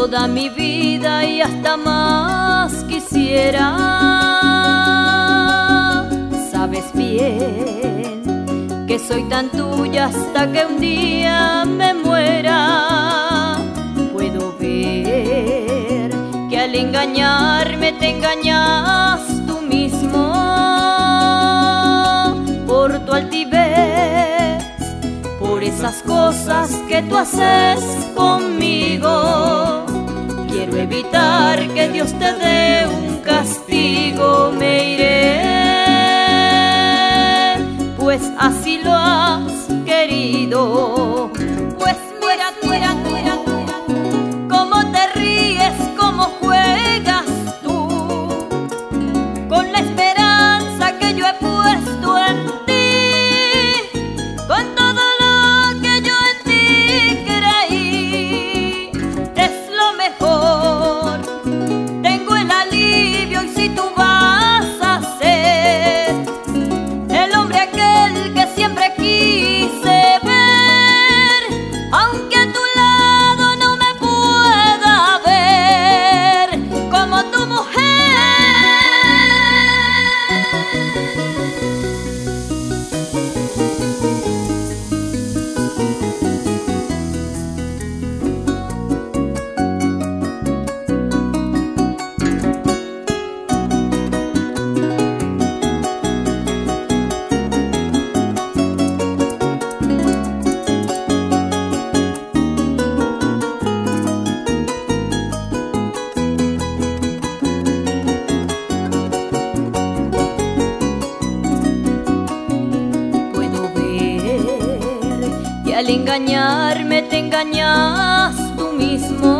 toda mi vida y hasta más quisiera. Sabes bien que soy tan tuya hasta que un día me muera. Puedo ver que al engañarme te engañas tú mismo. Por tu altivez, por esas cosas que tú haces conmigo, quiero evitar que Dios te dé un castigo. Me iré, pues así lo has querido. Pues mira, mira, mira, cómo te ríes, cómo juegas tú con la esperanza que yo he puesto en ti, con todo lo que yo en ti creí. Es lo mejor, tengo el alivio, y si tú vas a ser el hombre aquel que siempre quise ver, aunque a tu lado no me pueda ver como tu mujer. Al engañarme te engañas tú mismo.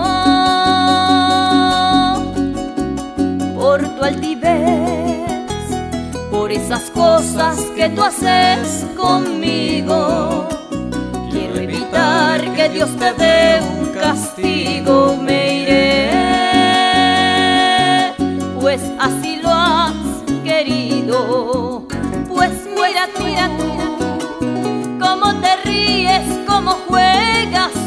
Por tu altivez, por esas cosas que tú haces conmigo, quiero evitar que Dios te dé un castigo. Me iré, pues así lo has querido. Pues mira, mira tú, cómo te ríes, cómo juegas